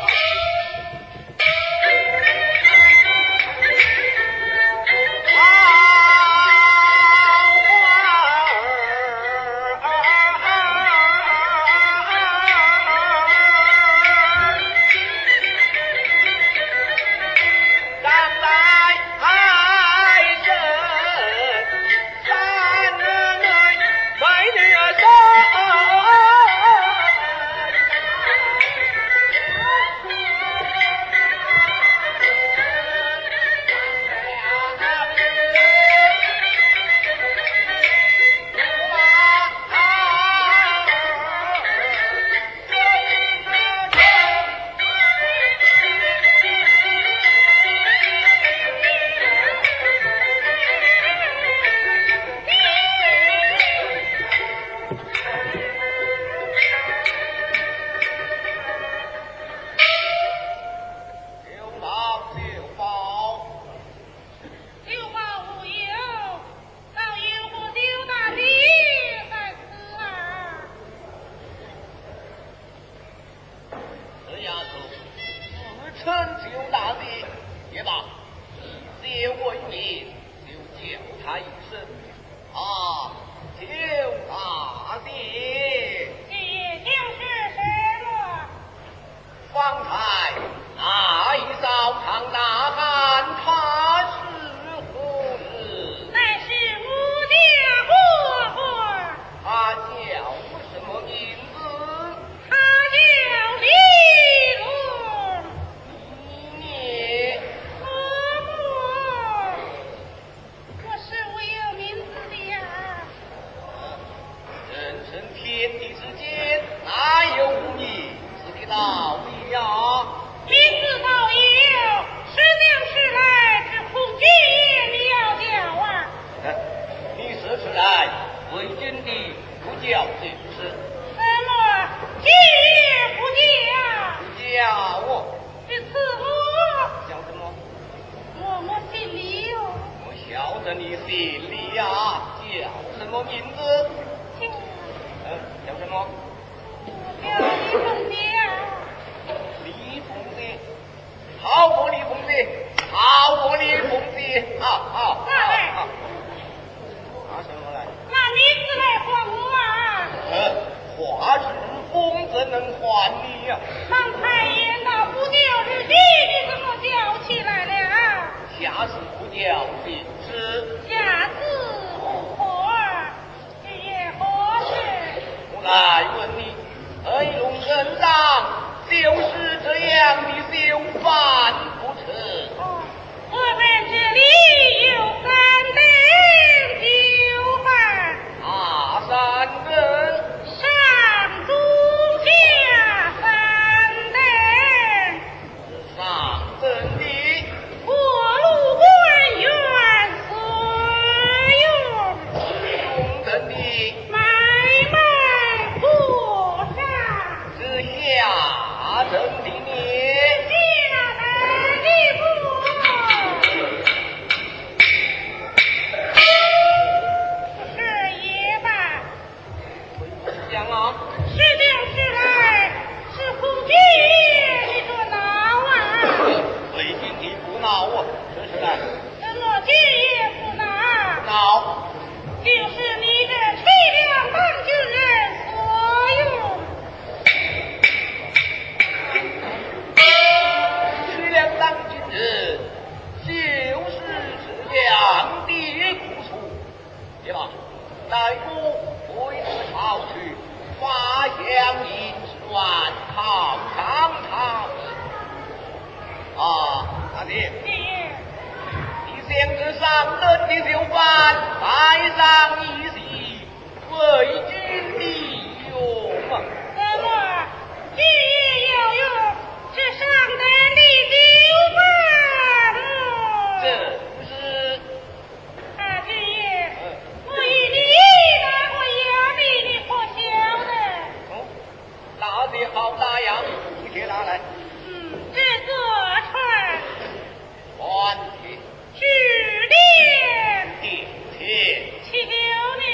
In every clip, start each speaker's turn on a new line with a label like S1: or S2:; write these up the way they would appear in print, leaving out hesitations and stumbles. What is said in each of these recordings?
S1: 指点，
S2: 请求你。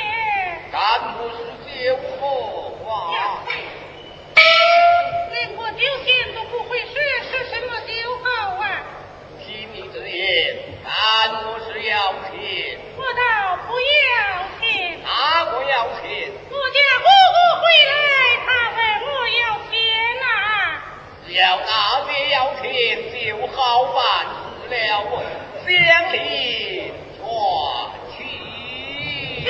S1: 好办事了，乡里传奇。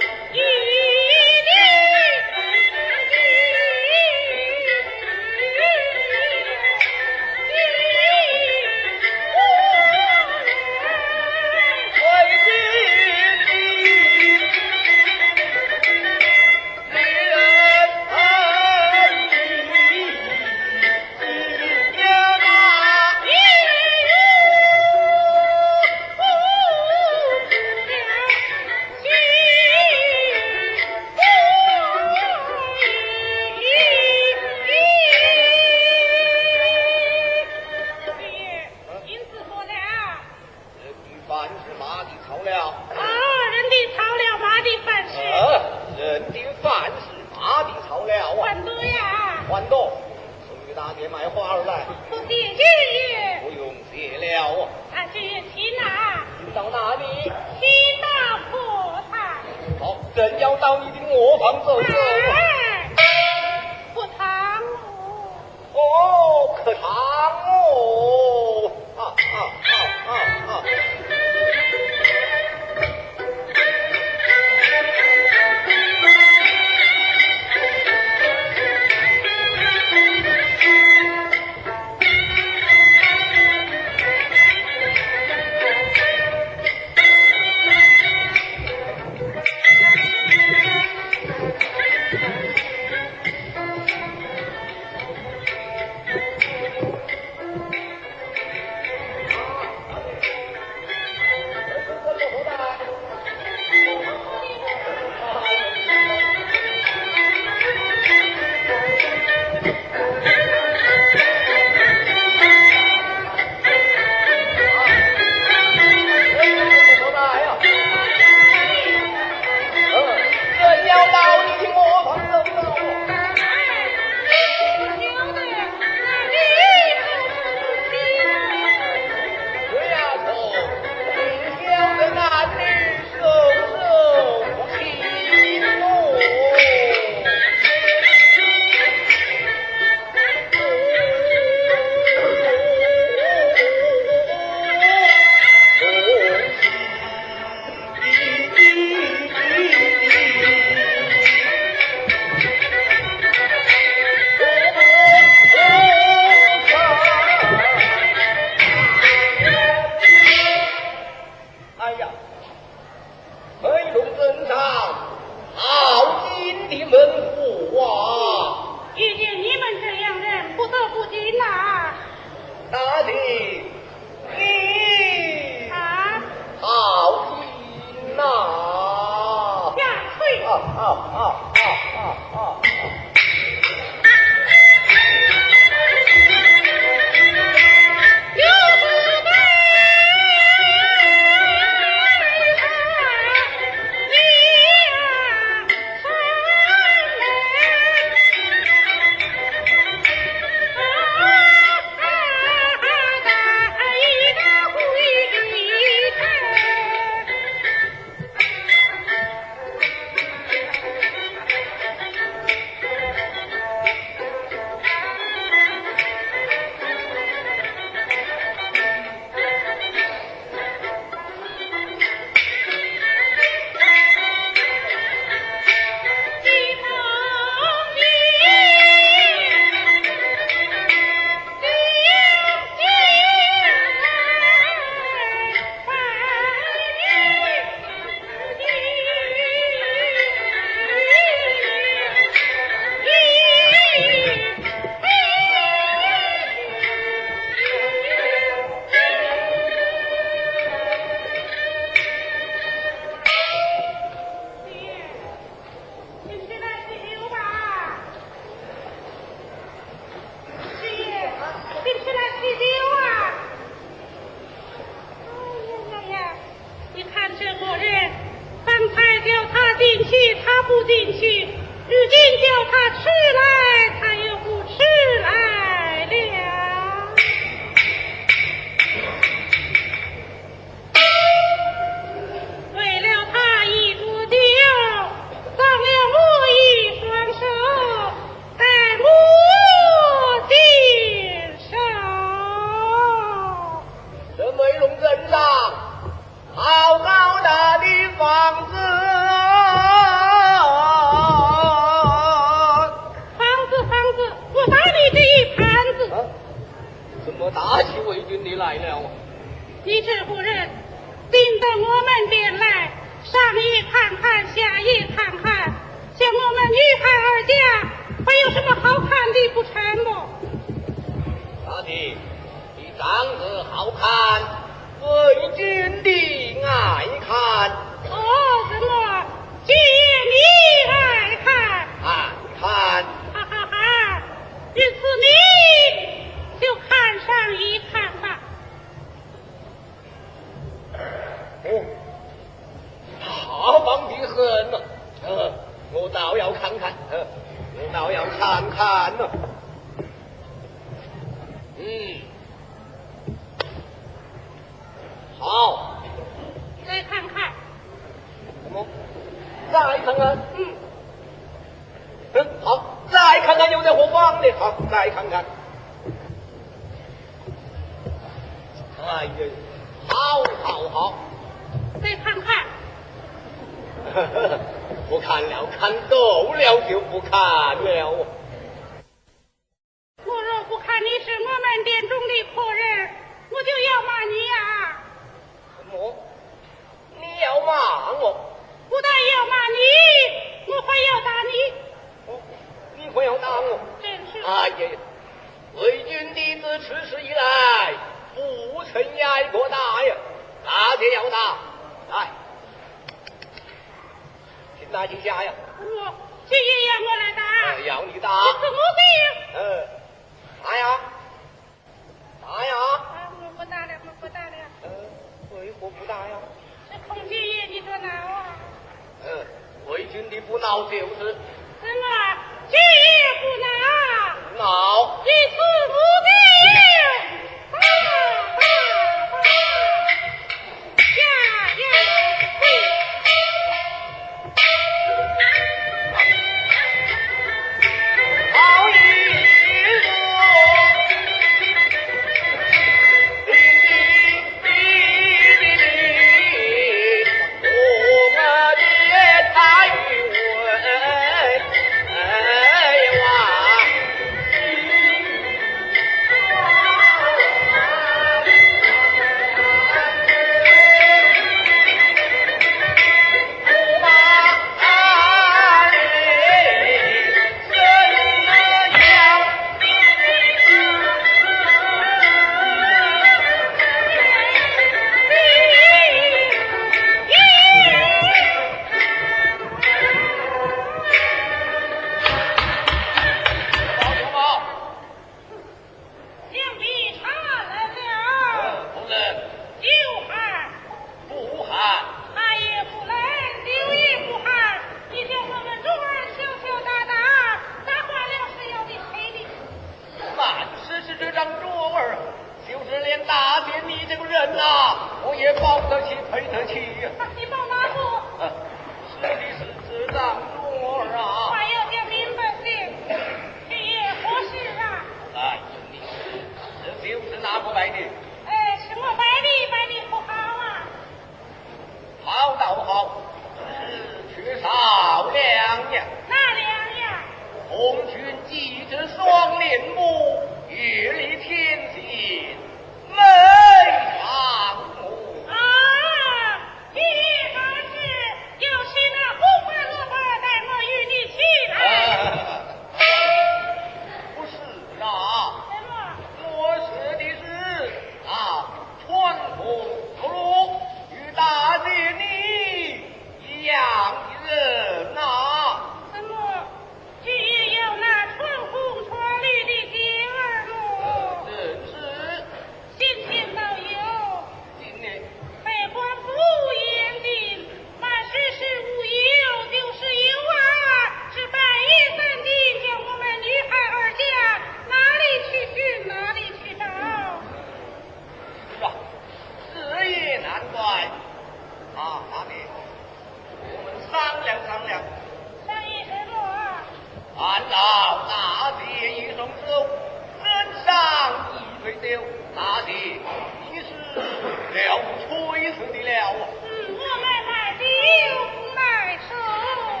S1: 商量。
S2: 商议什么啊？
S1: 按照大姐一双手，人上一杯酒，大姐你是了不吹死的了。
S2: 我买酒不买手。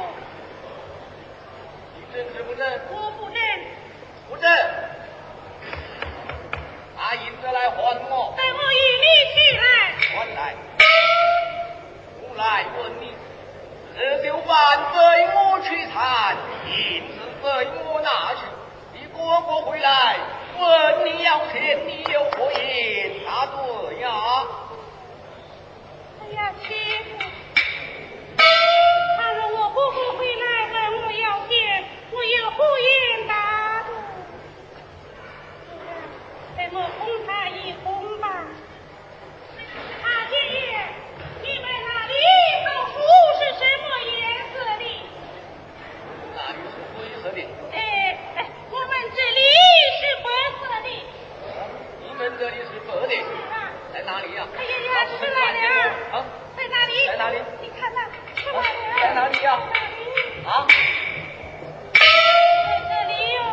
S1: 你真是不真？
S2: 我不真。
S1: 不真。拿银子来还我。
S2: 待我与你去来。
S1: 还来。我来问你，这酒饭被我去餐，银子被我拿去。你哥哥回来问你要钱，你有何言答对呀？
S2: 哎呀，欺负！他说我哥哥回来问我要钱，我有何言答对？等我哄他一哄吧。大姐爷，你们那里头书是什么颜色的？
S1: 那里是灰色的。
S2: 我们这里是白色的。
S1: 你们这里是白的。在哪里呀？
S2: 哎呀呀，出来了！
S1: 啊，
S2: 在哪里？
S1: 在哪里？
S2: 你看那，出来了！
S1: 在哪里呀？啊？
S2: 在这里哟。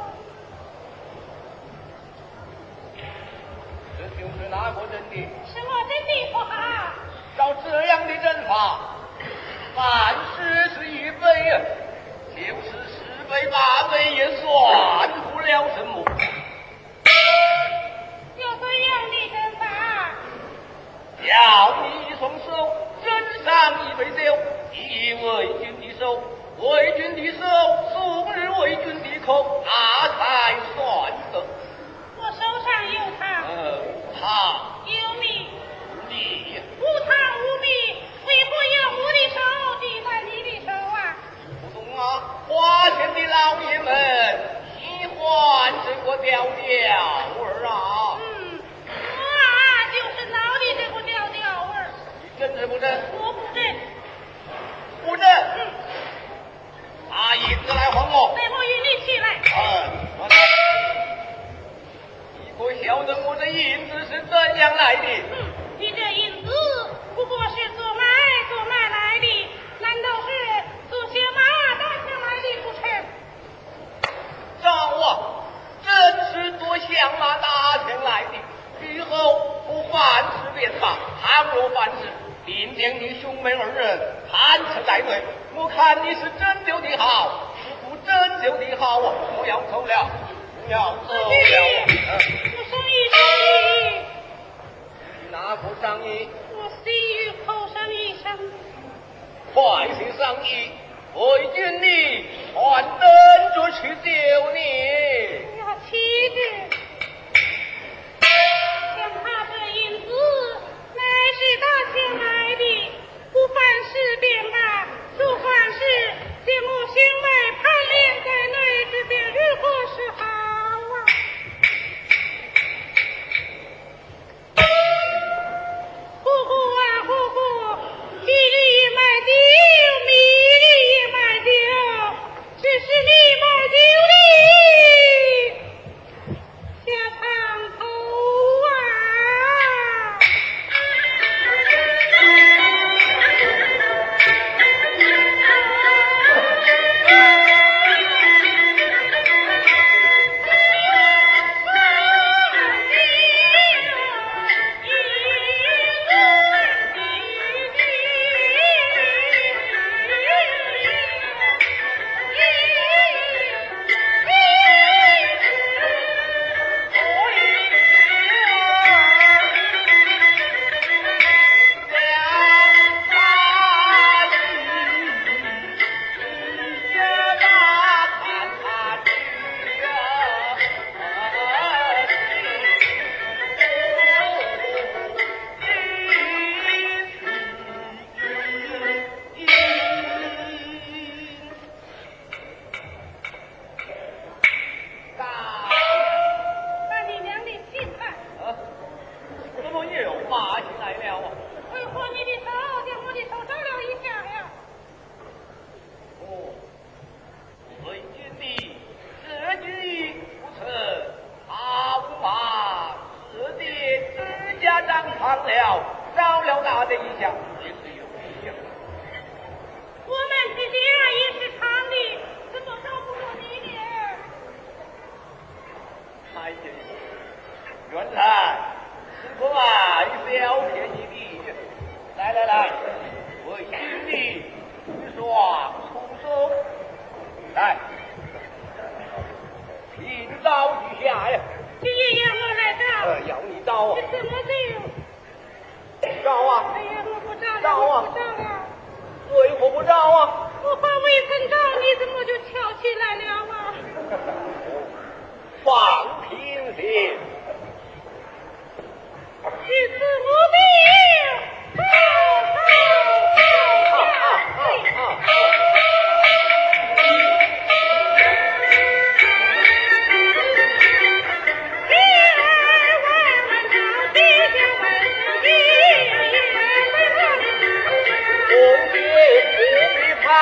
S1: 这就是哪个人的？
S2: 什么真的不好？
S1: 照这样的人法，凡事是预备呀，就是10倍8倍也算不了什么。
S2: 有这样的人法？
S1: 要你一双手斟上一杯酒，以为君的手，为君的手，送日为君的口，那才算得。
S2: 我手上有糖。
S1: 糖
S2: 有米。
S1: 米
S2: 无糖无米，为何要我的手递在你的手啊？
S1: 不懂啊，花钱的老爷们喜欢这个调调儿啊。
S2: 我啊就是闹的这个调调味儿。
S1: 你真是不真？
S2: 我不真。
S1: 不真。拿银子来还我。
S2: 待我与你起来。
S1: 还来。你可晓得我这银子是怎样来的？
S2: 你这银子不过是做买来的，难道是做小马打钱来的不成？
S1: 丈夫真是做响马打钱来的，以后不凡事便罢，倘若犯事，并将你兄妹2人判处在内。我看你是真酒的好，是不真酒的好啊！不要走了，不要走了。
S2: 我生意。
S1: 哪个商议？
S2: 我细雨口上一声。
S1: 快些商议，为君你还等着去救你。
S2: 哎呀，妻子，像他这银子乃是打钱来的，不凡事便罢，做凡事将我兄妹盘连在内，这便如何是好啊？呼呼啊呼呼，今日也买酒，明日也买酒，只是你买酒里下长头啊！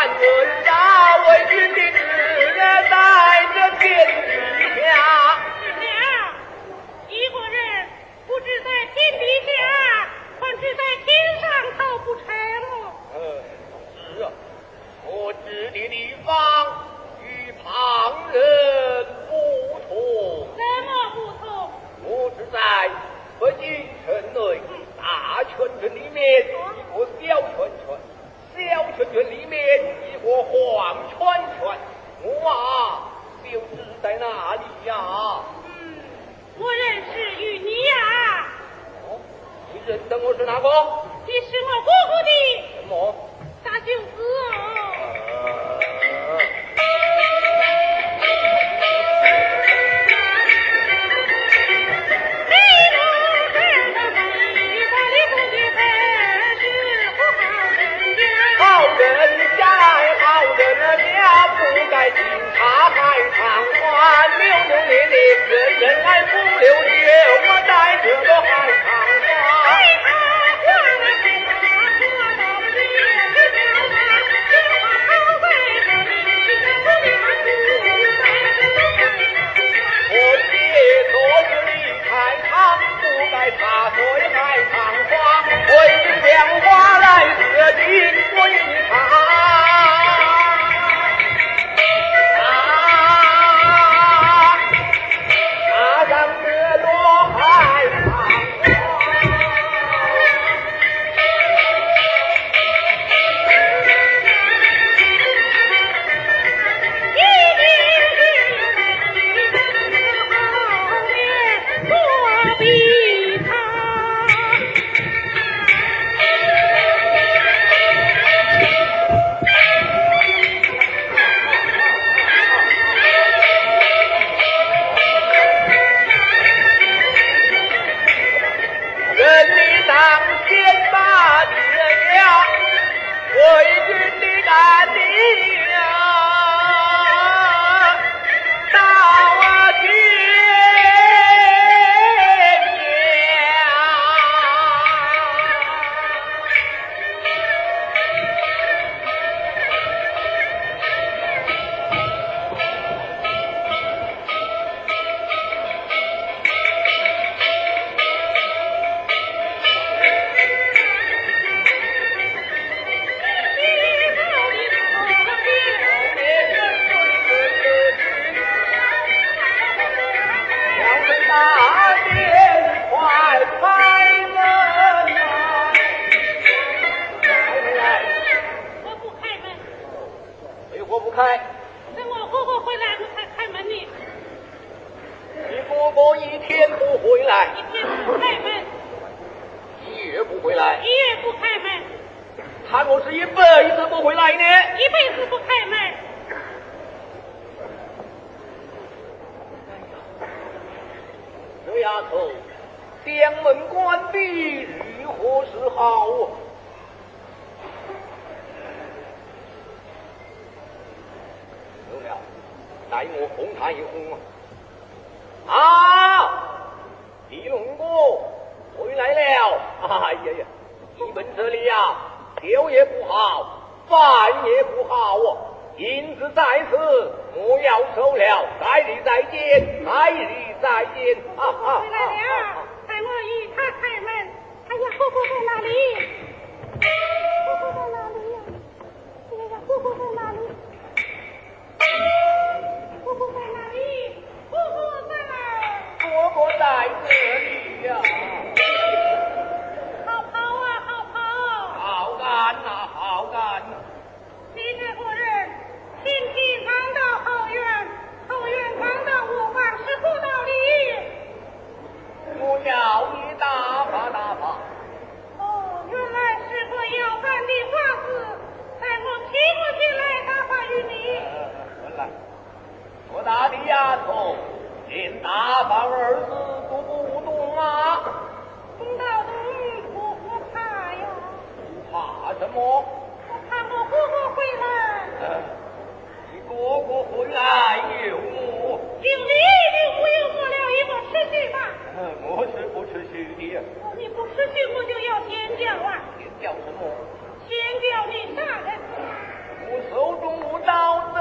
S1: 论大为君的旨在这天底下。
S2: 娘，一个人不知在天底下，还知在天上逃不成了。
S1: 是啊，我指的地方与旁人不同。
S2: 怎么不同？
S1: 我是在北京城内大圈圈里面一个小圈圈，小圈圈里面一个黄圈圈，我就只在那里呀。
S2: 我认识与你呀。
S1: 你认得我是哪个？
S2: 你是我姑姑的
S1: 什么？
S2: 大舅子哦。
S1: 好人家来好人家，不该听他还唱话，扭扭捏捏，人人爱不溜雪，我在这个还唱话。我借着这里开场，不该插嘴还唱话，为你讲话来这里，我与你唱。上这朵海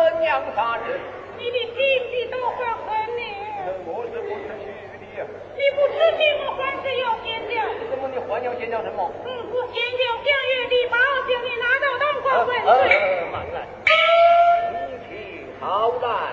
S1: 怎样杀人？
S2: 你的心地都会很你。
S1: 我是不吃虚的。
S2: 你不吃心，我还是要先教。
S1: 怎么你还要先教什么？
S2: 我先教相约的宝，将你拿到当官问罪。
S1: 慢来，你去好歹。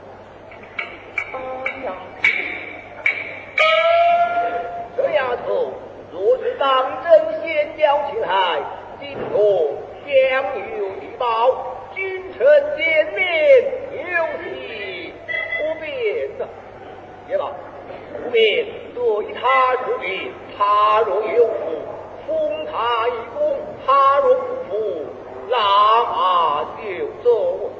S1: 这丫头若是当真先教起来，今后相有一报，君臣见面有喜，不便呐。也罢，不便对他如云，他若有福，封他一功；他若不服，拉马就走。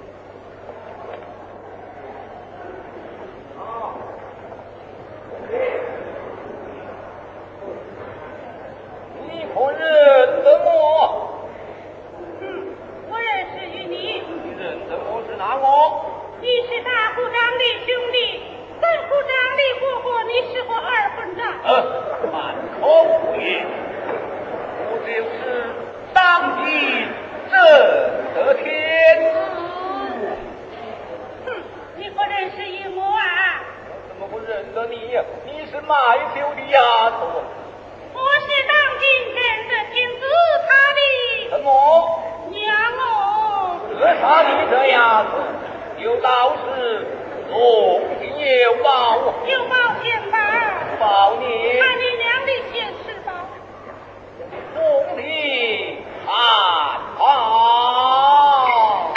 S1: 你可认得我？
S2: 我认识于你。
S1: 你认得我是哪个？
S2: 你是大虎长的兄弟，三虎长的伯伯，你是我二混账。
S1: 满口胡言，我就是当今正得天子。
S2: 你可认识于我啊？
S1: 怎么会认得你呀？你是卖酒的丫头。
S2: 我是当今正得天子他的
S1: 什么？
S2: 娘哦。
S1: 这他的这丫头，有道是龙心有宝，
S2: 有宝先宝，
S1: 保你
S2: 把你娘的先吃吧。
S1: 龙体看好。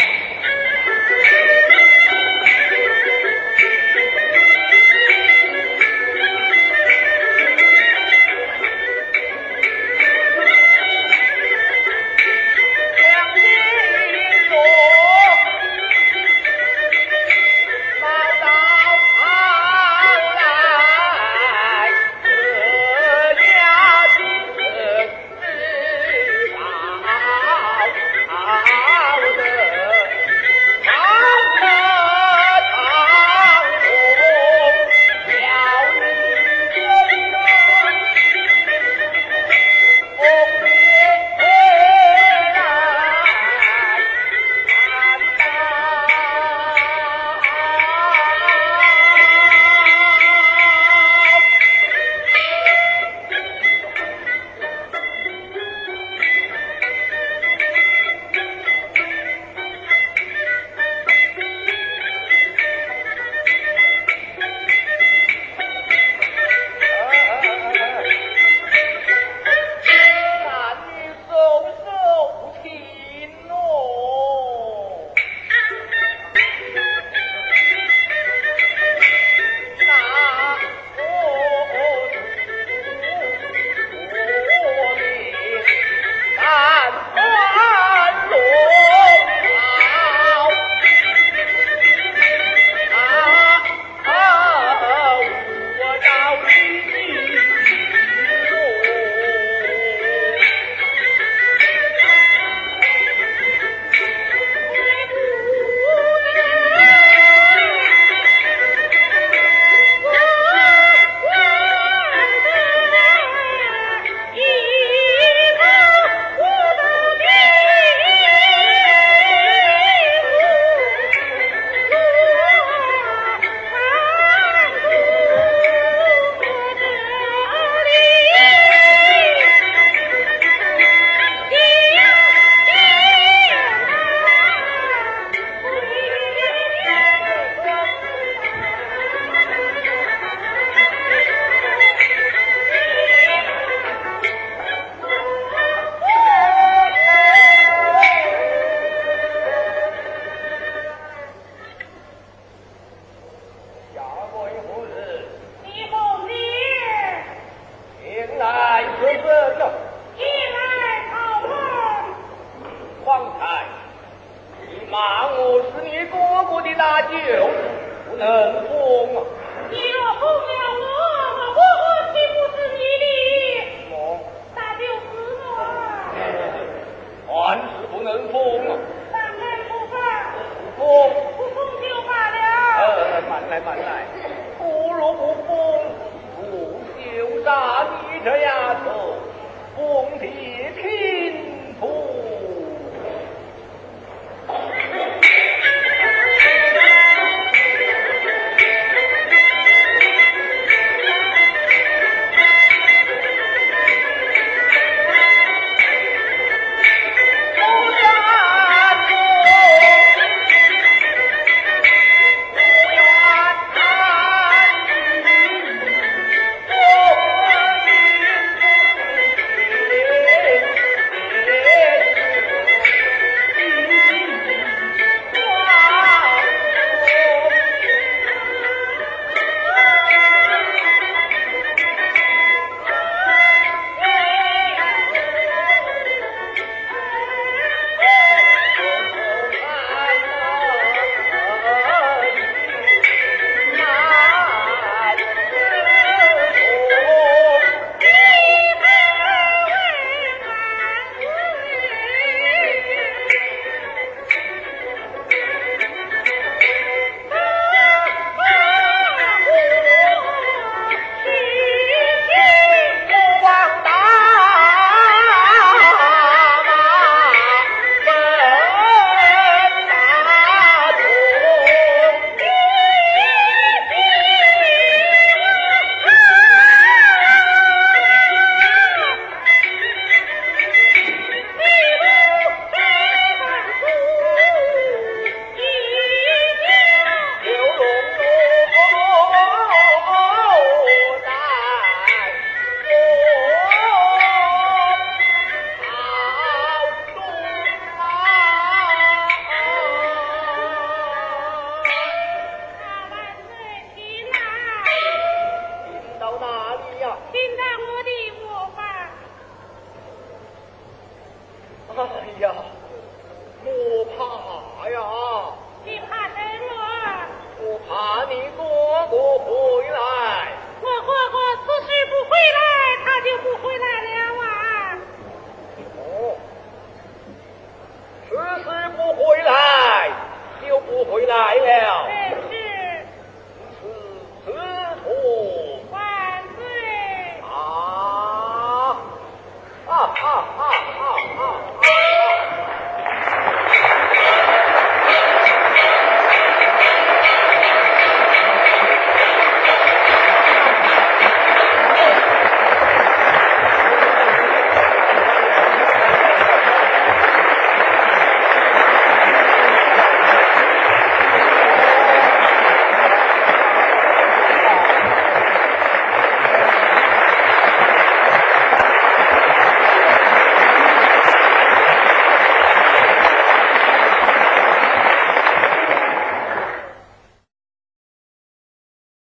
S1: 慢来。